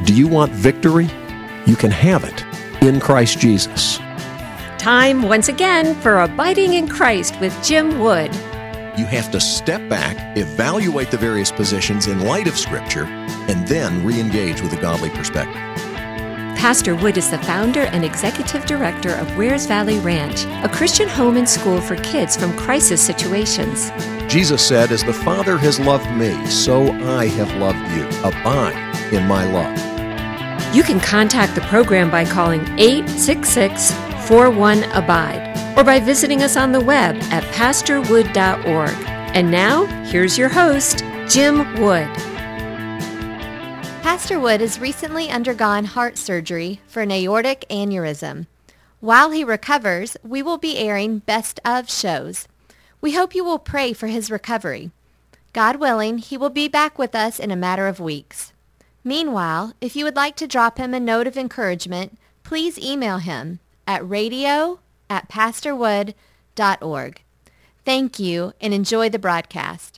Do you want victory? You can have it in Christ Jesus. Time once again for Abiding in Christ with Jim Wood. You have to step back, evaluate the various positions in light of Scripture, and then re-engage with a godly perspective. Pastor Wood is the founder and executive director of Wears Valley Ranch, a Christian home and school for kids from crisis situations. Jesus said, "As the Father has loved me, so I have loved you. Abide in my love." You can contact the program by calling 866-41-ABIDE or by visiting us on the web at pastorwood.org. And now, here's your host, Jim Wood. Pastor Wood has recently undergone heart surgery for an aortic aneurysm. While he recovers, we will be airing best of shows. We hope you will pray for his recovery. God willing, he will be back with us in a matter of weeks. Meanwhile, if you would like to drop him a note of encouragement, please email him at radio@pastorwood.org. Thank you and enjoy the broadcast.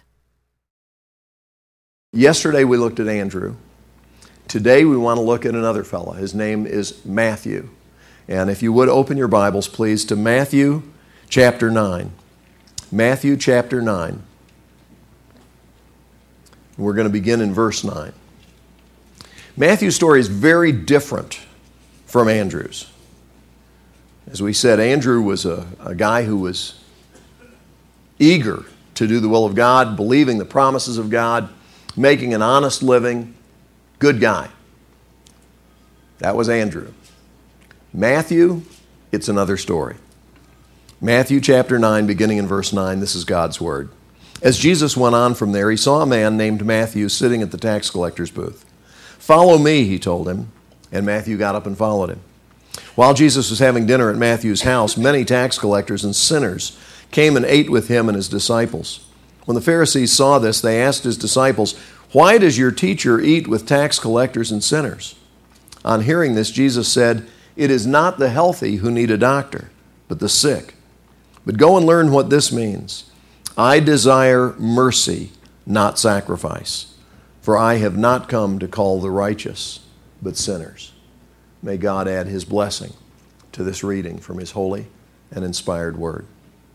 Yesterday we looked at Andrew. Today we want to look at another fellow. His name is Matthew. And if you would open your Bibles, please, to Matthew chapter 9. Matthew chapter 9. We're going to begin in verse 9. Matthew's story is very different from Andrew's. As we said, Andrew was a guy who was eager to do the will of God, believing the promises of God, making an honest living. Good guy. That was Andrew. Matthew, it's another story. Matthew chapter 9, beginning in verse 9, this is God's word. As Jesus went on from there, he saw a man named Matthew sitting at the tax collector's booth. "Follow me," he told him, and Matthew got up and followed him. While Jesus was having dinner at Matthew's house, many tax collectors and sinners came and ate with him and his disciples. When the Pharisees saw this, they asked his disciples, "Why does your teacher eat with tax collectors and sinners?" On hearing this, Jesus said, "It is not the healthy who need a doctor, but the sick. But go and learn what this means. I desire mercy, not sacrifice, for I have not come to call the righteous, but sinners." May God add his blessing to this reading from his holy and inspired word.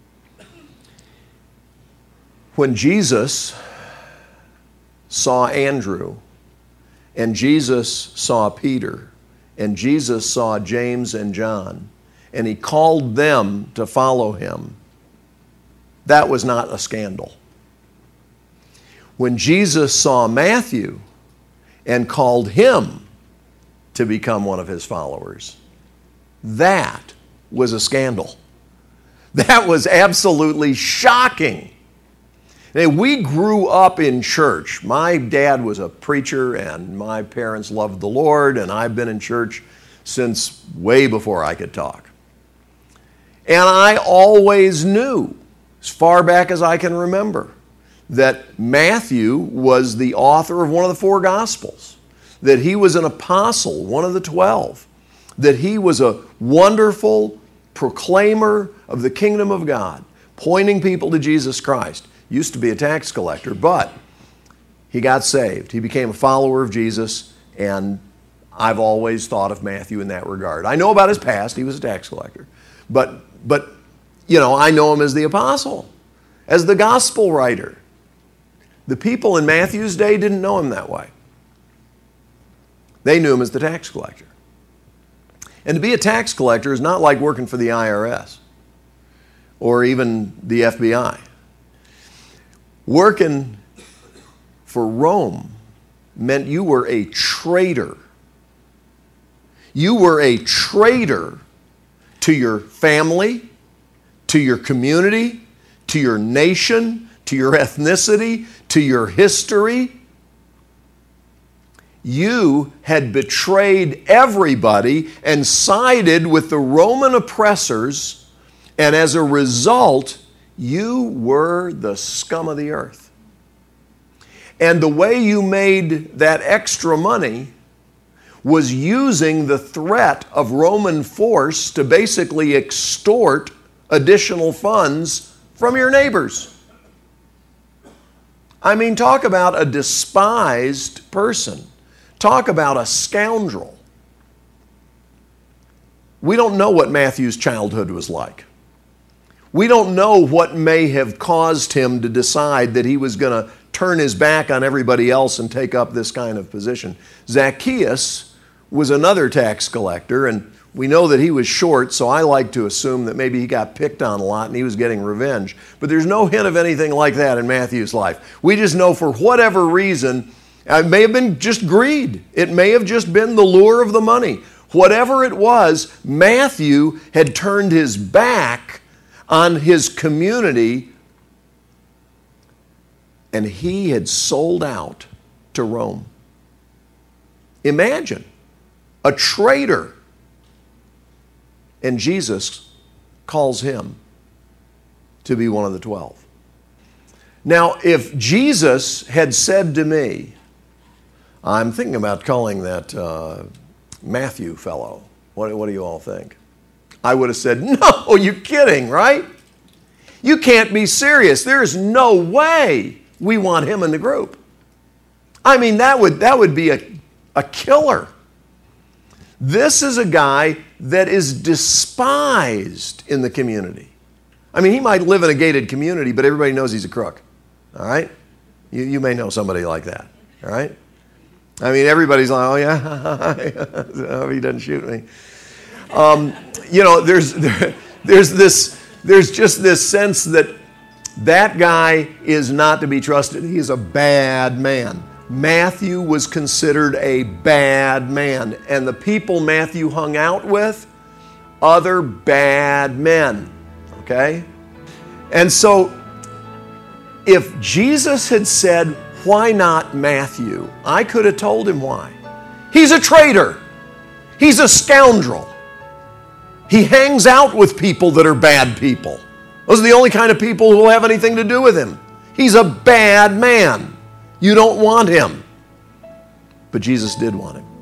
When Jesus saw Andrew, and Jesus saw Peter, and Jesus saw James and John, and he called them to follow him, that was not a scandal. When Jesus saw Matthew and called him to become one of his followers, that was a scandal. That was absolutely shocking. We grew up in church. My dad was a preacher, and my parents loved the Lord, and I've been in church since way before I could talk. And I always knew, as far back as I can remember, that Matthew was the author of one of the four Gospels, that he was an apostle, one of the 12, that he was a wonderful proclaimer of the kingdom of God, pointing people to Jesus Christ. Used to be a tax collector, but he got saved. He became a follower of Jesus, and I've always thought of Matthew in that regard. I know about his past. He was a tax collector. But I know him as the apostle, as the gospel writer. The people in Matthew's day didn't know him that way. They knew him as the tax collector. And to be a tax collector is not like working for the IRS or even the FBI. Working for Rome meant you were a traitor. You were a traitor to your family, to your community, to your nation, to your ethnicity, to your history. You had betrayed everybody and sided with the Roman oppressors, and as a result, you were the scum of the earth. And the way you made that extra money was using the threat of Roman force to basically extort additional funds from your neighbors. I mean, talk about a despised person. Talk about a scoundrel. We don't know what Matthew's childhood was like. We don't know what may have caused him to decide that he was going to turn his back on everybody else and take up this kind of position. Zacchaeus was another tax collector, and we know that he was short, so I like to assume that maybe he got picked on a lot and he was getting revenge. But there's no hint of anything like that in Matthew's life. We just know for whatever reason, it may have been just greed. It may have just been the lure of the money. Whatever it was, Matthew had turned his back on his community, and he had sold out to Rome. Imagine a traitor. And Jesus calls him to be one of the 12. Now, if Jesus had said to me, I'm thinking about calling that Matthew fellow, what do you all think? I would have said, no, you're kidding, right? You can't be serious. There's no way we want him in the group. I mean, that would be a killer. This is a guy that is despised in the community. I mean, he might live in a gated community, but everybody knows he's a crook. All right? You may know somebody like that. All right? I mean, everybody's like, oh, yeah, I hope he doesn't shoot me. There's just this sense that guy is not to be trusted. He's a bad man. Matthew was considered a bad man. And the people Matthew hung out with, other bad men. Okay? And so, if Jesus had said, why not Matthew? I could have told him why. He's a traitor. He's a scoundrel. He hangs out with people that are bad people. Those are the only kind of people who will have anything to do with him. He's a bad man. You don't want him. But Jesus did want him.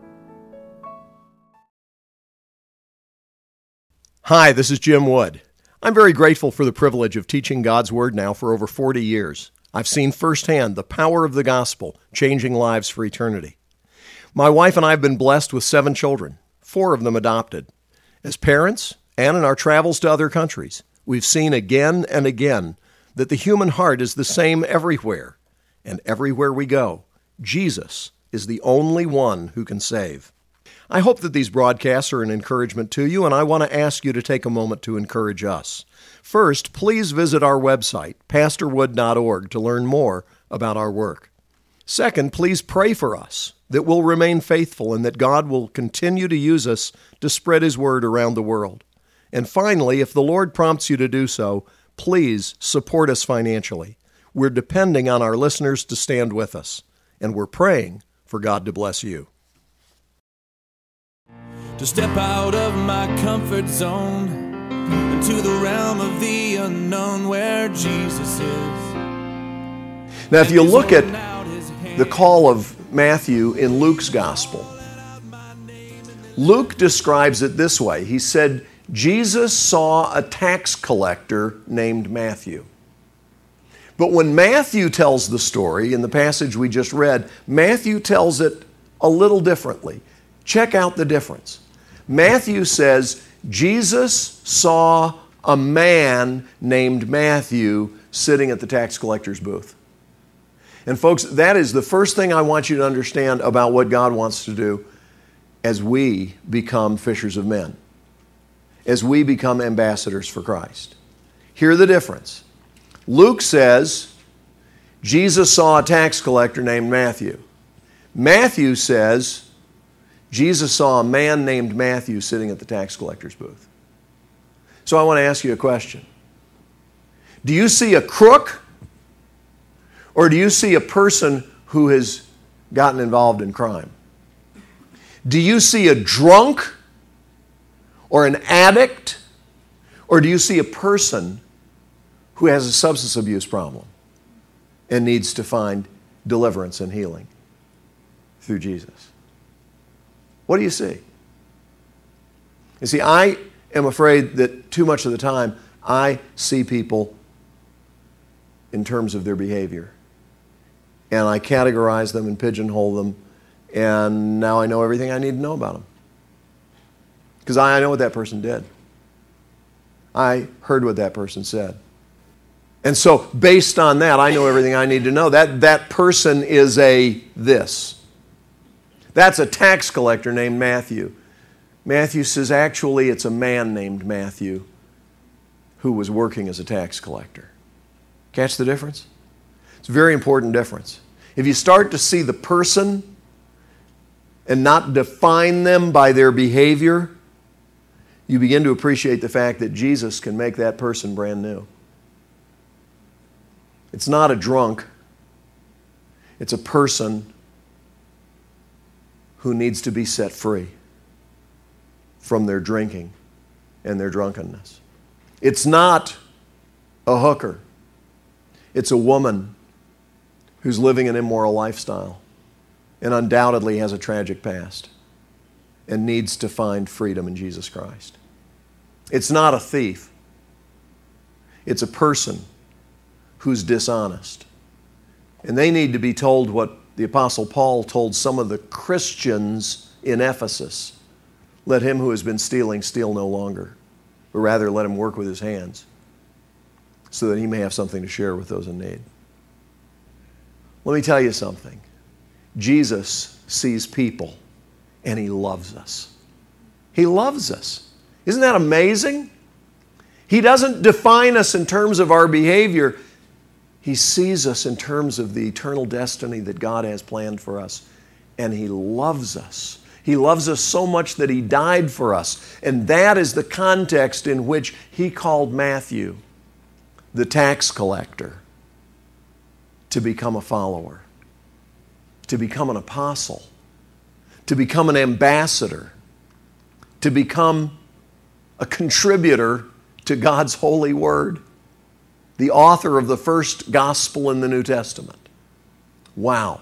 Hi, this is Jim Wood. I'm very grateful for the privilege of teaching God's Word now for over 40 years. I've seen firsthand the power of the gospel changing lives for eternity. My wife and I have been blessed with 7 children, 4 of them adopted. As parents, and in our travels to other countries, we've seen again and again that the human heart is the same everywhere. And everywhere we go, Jesus is the only one who can save. I hope that these broadcasts are an encouragement to you, and I want to ask you to take a moment to encourage us. First, please visit our website, pastorwood.org, to learn more about our work. Second, please pray for us, that we'll remain faithful and that God will continue to use us to spread His word around the world. And finally, if the Lord prompts you to do so, please support us financially. We're depending on our listeners to stand with us, and we're praying for God to bless you. To step out of my comfort zone into the realm of the unknown where Jesus is. Now, if you look at the call of Matthew in Luke's gospel, Luke describes it this way. He said, Jesus saw a tax collector named Matthew. But when Matthew tells the story, in the passage we just read, Matthew tells it a little differently. Check out the difference. Matthew says, Jesus saw a man named Matthew sitting at the tax collector's booth. And folks, that is the first thing I want you to understand about what God wants to do as we become fishers of men, as we become ambassadors for Christ. Hear the difference. Luke says, Jesus saw a tax collector named Matthew. Matthew says, Jesus saw a man named Matthew sitting at the tax collector's booth. So I want to ask you a question. Do you see a crook, or do you see a person who has gotten involved in crime? Do you see a drunk or an addict, or do you see a person who has a substance abuse problem and needs to find deliverance and healing through Jesus? What do you see? You see, I am afraid that too much of the time I see people in terms of their behavior. And I categorize them and pigeonhole them And now I know everything I need to know about him. Because I know what that person did. I heard what that person said. And so based on that, I know everything I need to know. That person is a this. That's a tax collector named Matthew. Matthew says actually it's a man named Matthew who was working as a tax collector. Catch the difference? It's a very important difference. If you start to see the person and not define them by their behavior, you begin to appreciate the fact that Jesus can make that person brand new. It's not a drunk. It's a person who needs to be set free from their drinking and their drunkenness. It's not a hooker. It's a woman who's living an immoral lifestyle and undoubtedly has a tragic past and needs to find freedom in Jesus Christ. It's not a thief. It's a person who's dishonest. And they need to be told what the Apostle Paul told some of the Christians in Ephesus. Let him who has been stealing steal no longer, but rather let him work with his hands so that he may have something to share with those in need. Let me tell you something. Jesus sees people and he loves us. He loves us. Isn't that amazing? He doesn't define us in terms of our behavior. He sees us in terms of the eternal destiny that God has planned for us. And he loves us. He loves us so much that he died for us. And that is the context in which he called Matthew, the tax collector, to become a follower, to become an apostle, to become an ambassador, to become a contributor to God's holy word, the author of the first gospel in the New Testament. Wow.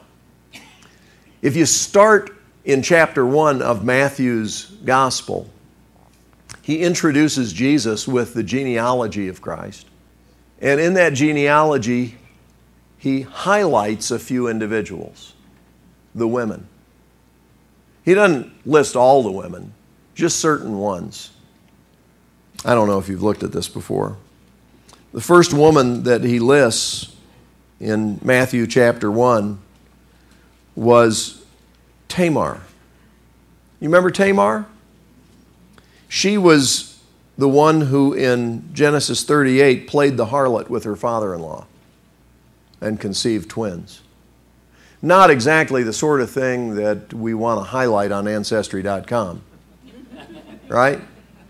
If you start in chapter 1 of Matthew's gospel, he introduces Jesus with the genealogy of Christ. And in that genealogy, he highlights a few individuals, the women. He doesn't list all the women, just certain ones. I don't know if you've looked at this before. The first woman that he lists in Matthew chapter 1 was Tamar. You remember Tamar? She was the one who in Genesis 38 played the harlot with her father-in-law and conceived twins. Not exactly the sort of thing that we want to highlight on Ancestry.com, right?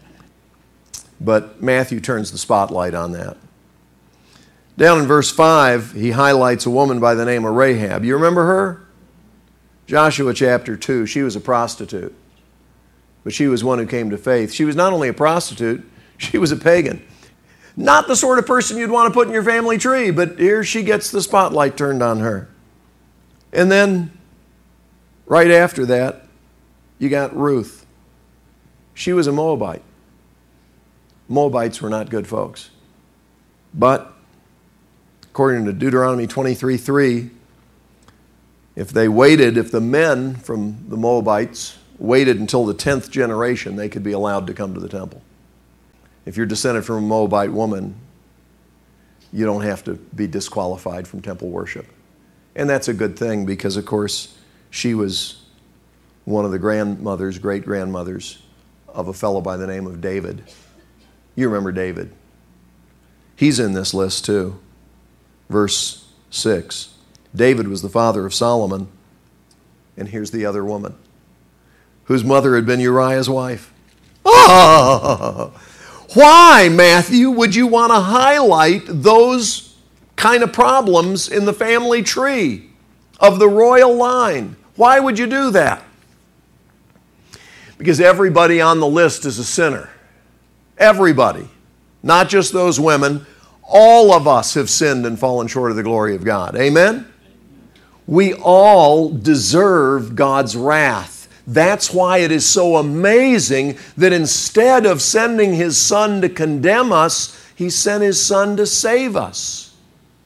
But Matthew turns the spotlight on that. Down in verse 5, he highlights a woman by the name of Rahab. You remember her? Joshua chapter 2, she was a prostitute, but she was one who came to faith. She was not only a prostitute, she was a pagan. Not the sort of person you'd want to put in your family tree, but here she gets the spotlight turned on her. And then, right after that, you got Ruth. She was a Moabite. Moabites were not good folks. But, according to Deuteronomy 23:3, if the men from the Moabites waited until the 10th generation, they could be allowed to come to the temple. If you're descended from a Moabite woman, you don't have to be disqualified from temple worship. And that's a good thing because, of course, she was one of the great-grandmothers of a fellow by the name of David. You remember David. He's in this list too. Verse 6. David was the father of Solomon. And here's the other woman, whose mother had been Uriah's wife. Oh! Why, Matthew, would you want to highlight those kind of problems in the family tree of the royal line? Why would you do that? Because everybody on the list is a sinner. Everybody. Not just those women. All of us have sinned and fallen short of the glory of God. Amen? We all deserve God's wrath. That's why it is so amazing that instead of sending His Son to condemn us, He sent His Son to save us.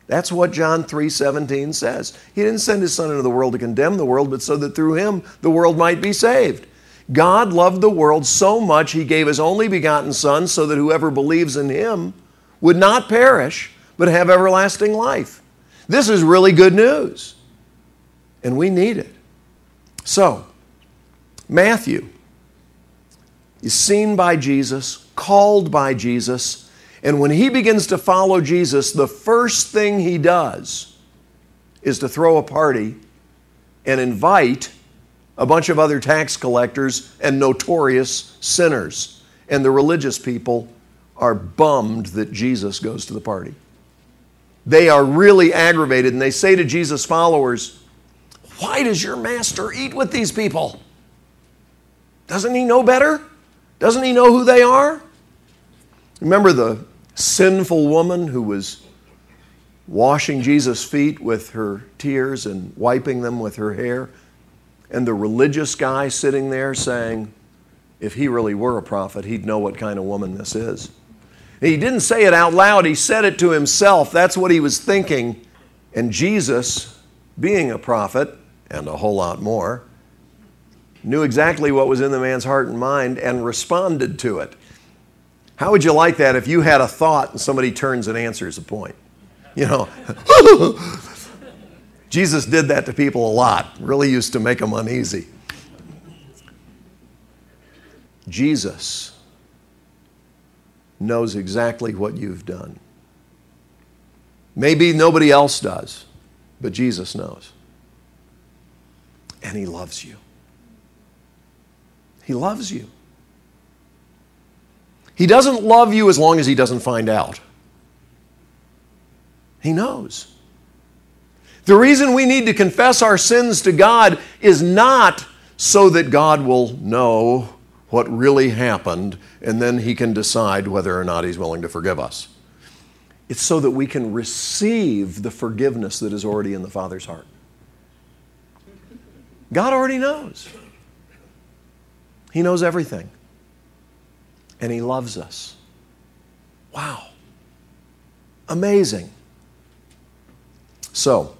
That's what John 3:17 says. He didn't send his Son into the world to condemn the world, but so that through him the world might be saved. God loved the world so much he gave his only begotten Son so that whoever believes in him would not perish, but have everlasting life. This is really good news, and we need it. So, Matthew is seen by Jesus, called by Jesus, and when he begins to follow Jesus, the first thing he does is to throw a party and invite a bunch of other tax collectors and notorious sinners. And the religious people are bummed that Jesus goes to the party. They are really aggravated, and they say to Jesus' followers, "Why does your master eat with these people? Doesn't he know better? Doesn't he know who they are?" Remember the sinful woman who was washing Jesus' feet with her tears and wiping them with her hair? And the religious guy sitting there saying, if he really were a prophet, he'd know what kind of woman this is. He didn't say it out loud. He said it to himself. That's what he was thinking. And Jesus, being a prophet, and a whole lot more, knew exactly what was in the man's heart and mind and responded to it. How would you like that if you had a thought and somebody turns and answers a point? You know, Jesus did that to people a lot. Really used to make them uneasy. Jesus knows exactly what you've done. Maybe nobody else does, but Jesus knows. And he loves you. He loves you. He doesn't love you as long as he doesn't find out. He knows. The reason we need to confess our sins to God is not so that God will know what really happened and then he can decide whether or not he's willing to forgive us. It's so that we can receive the forgiveness that is already in the Father's heart. God already knows. He knows everything. And he loves us. Wow. Amazing. So,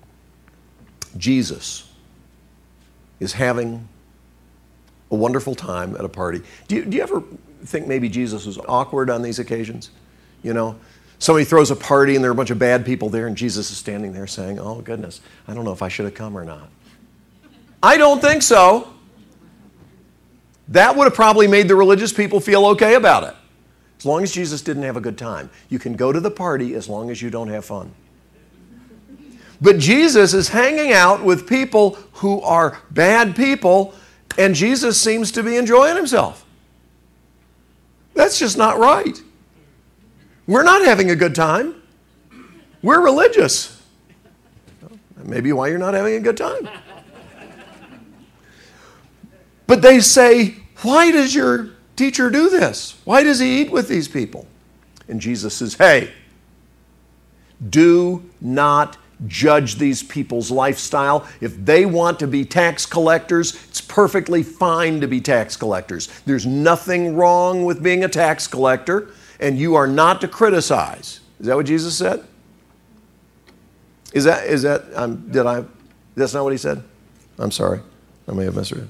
Jesus is having a wonderful time at a party. Do you ever think maybe Jesus was awkward on these occasions? You know, somebody throws a party and there are a bunch of bad people there and Jesus is standing there saying, "Oh goodness, I don't know if I should have come or not." I don't think so. That would have probably made the religious people feel okay about it. As long as Jesus didn't have a good time. You can go to the party as long as you don't have fun. But Jesus is hanging out with people who are bad people, and Jesus seems to be enjoying himself. That's just not right. We're not having a good time. We're religious. Maybe why you're not having a good time. But they say, "Why does your teacher do this? Why does he eat with these people?" And Jesus says, "Hey, do not judge these people's lifestyle. If they want to be tax collectors, it's perfectly fine to be tax collectors. There's nothing wrong with being a tax collector, and you are not to criticize." Is that what Jesus said? That's not what he said? I'm sorry. I may have misread.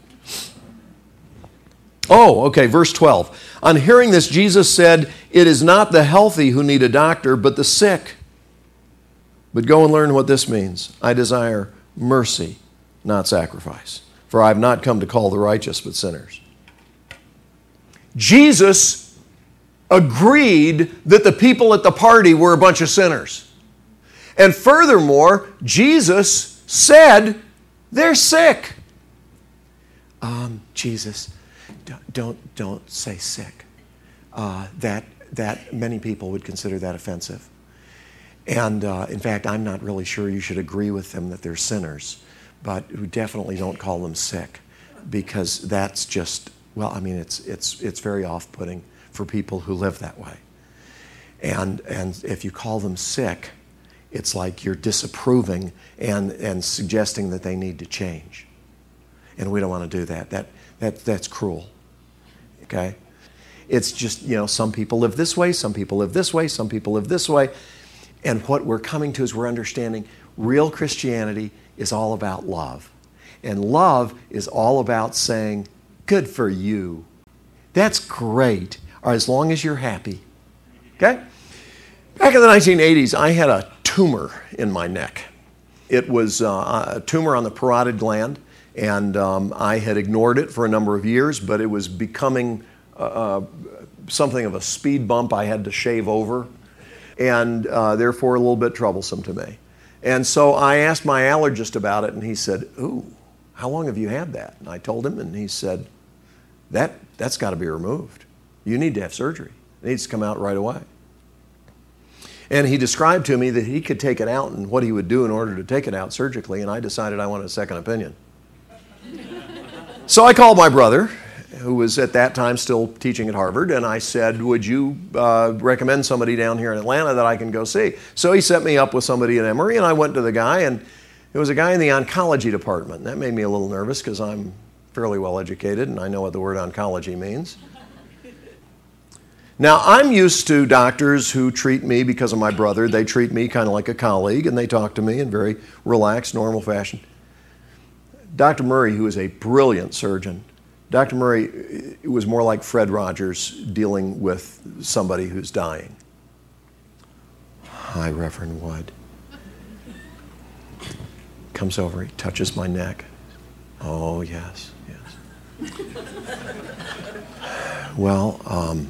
Oh, okay, verse 12. On hearing this, Jesus said, "It is not the healthy who need a doctor, but the sick. But go and learn what this means. I desire mercy, not sacrifice. For I have not come to call the righteous, but sinners." Jesus agreed that the people at the party were a bunch of sinners. And furthermore, Jesus said they're sick. Jesus, don't say sick. That many people would consider that offensive. And in fact, I'm not really sure you should agree with them that they're sinners, but we definitely don't call them sick, because that's just, well, I mean, it's very off-putting for people who live that way. And if you call them sick, it's like you're disapproving and suggesting that they need to change. And we don't want to do that. That's cruel. Okay? It's just, some people live this way, some people live this way, some people live this way. And what we're coming to is we're understanding real Christianity is all about love. And love is all about saying, good for you. That's great, or as long as you're happy. Okay? Back in the 1980s, I had a tumor in my neck. It was a tumor on the parotid gland, and I had ignored it for a number of years, but it was becoming something of a speed bump I had to shave over, and therefore a little bit troublesome to me. And so I asked my allergist about it, and he said, ooh, how long have you had that? And I told him, and he said, that's got to be removed. You need to have surgery. It needs to come out right away. And he described to me that he could take it out and what he would do in order to take it out surgically, and I decided I wanted a second opinion. So I called my brother, who was at that time still teaching at Harvard, and I said, would you recommend somebody down here in Atlanta that I can go see? So he set me up with somebody at Emory, and I went to the guy, and it was a guy in the oncology department. That made me a little nervous because I'm fairly well educated, and I know what the word oncology means. Now, I'm used to doctors who treat me because of my brother. They treat me kind of like a colleague, and they talk to me in very relaxed, normal fashion. Dr. Murray, who is a brilliant surgeon, Dr. Murray was more like Fred Rogers dealing with somebody who's dying. Hi, Reverend Wood. Comes over, he touches my neck. Oh, yes, yes. Well,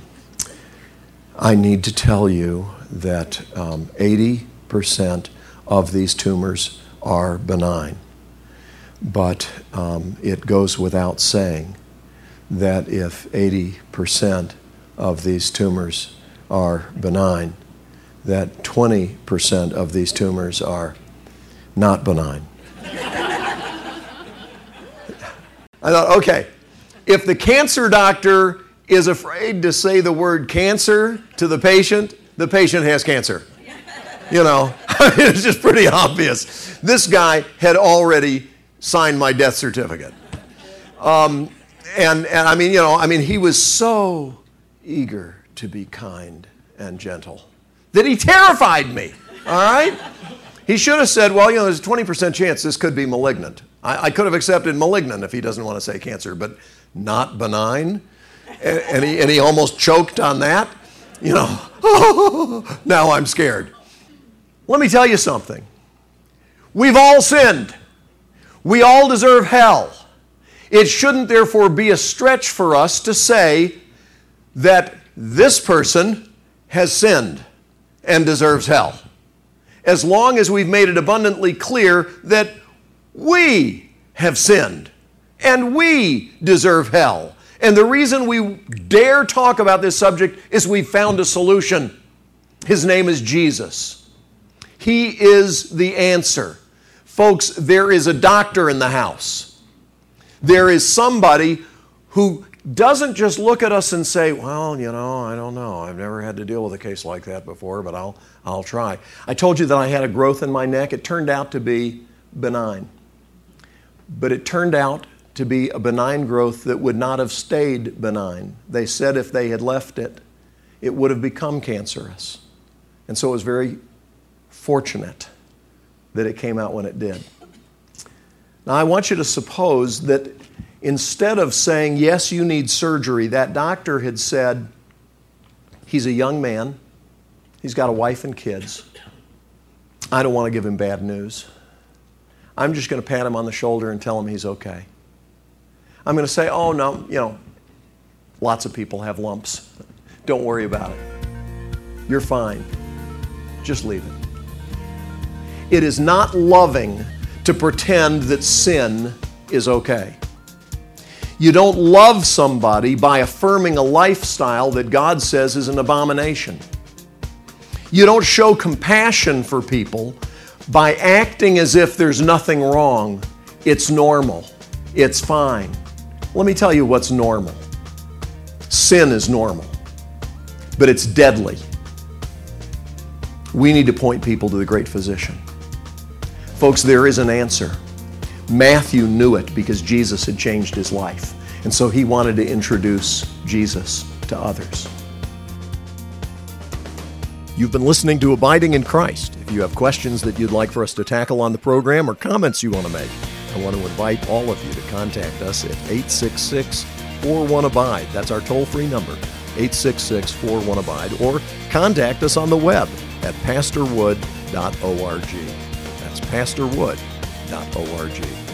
I need to tell you that 80% of these tumors are benign. But it goes without saying that if 80% of these tumors are benign, that 20% of these tumors are not benign. I thought, okay, if the cancer doctor is afraid to say the word cancer to the patient has cancer. You know, it's just pretty obvious. This guy had already signed my death certificate. And I mean, you know, I mean, he was so eager to be kind and gentle that he terrified me, all right? He should have said, well, you know, there's a 20% chance this could be malignant. I could have accepted malignant if he doesn't want to say cancer, but not benign. And he almost choked on that. You know, now I'm scared. Let me tell you something. We've all sinned. We all deserve hell. It shouldn't therefore be a stretch for us to say that this person has sinned and deserves hell, as long as we've made it abundantly clear that we have sinned and we deserve hell. And the reason we dare talk about this subject is we've found a solution. His name is Jesus. He is the answer. Folks, there is a doctor in the house. There is somebody who doesn't just look at us and say, well, you know, I don't know. I've never had to deal with a case like that before, but I'll try. I told you that I had a growth in my neck. It turned out to be benign. But it turned out to be a benign growth that would not have stayed benign. They said if they had left it, it would have become cancerous. And so it was very fortunate that it came out when it did. Now I want you to suppose that instead of saying, yes, you need surgery, that doctor had said, he's a young man, he's got a wife and kids. I don't want to give him bad news. I'm just going to pat him on the shoulder and tell him he's okay. I'm going to say, oh, no, you know, lots of people have lumps. Don't worry about it. You're fine. Just leave it. It is not loving to pretend that sin is okay. You don't love somebody by affirming a lifestyle that God says is an abomination. You don't show compassion for people by acting as if there's nothing wrong. It's normal. It's fine. Let me tell you what's normal. Sin is normal, but it's deadly. We need to point people to the great physician. Folks, there is an answer. Matthew knew it because Jesus had changed his life, and so he wanted to introduce Jesus to others. You've been listening to Abiding in Christ. If you have questions that you'd like for us to tackle on the program or comments you want to make, I want to invite all of you to contact us at 866-41-ABIDE. That's our toll-free number, 866-41-ABIDE, or contact us on the web at pastorwood.org. That's pastorwood.org.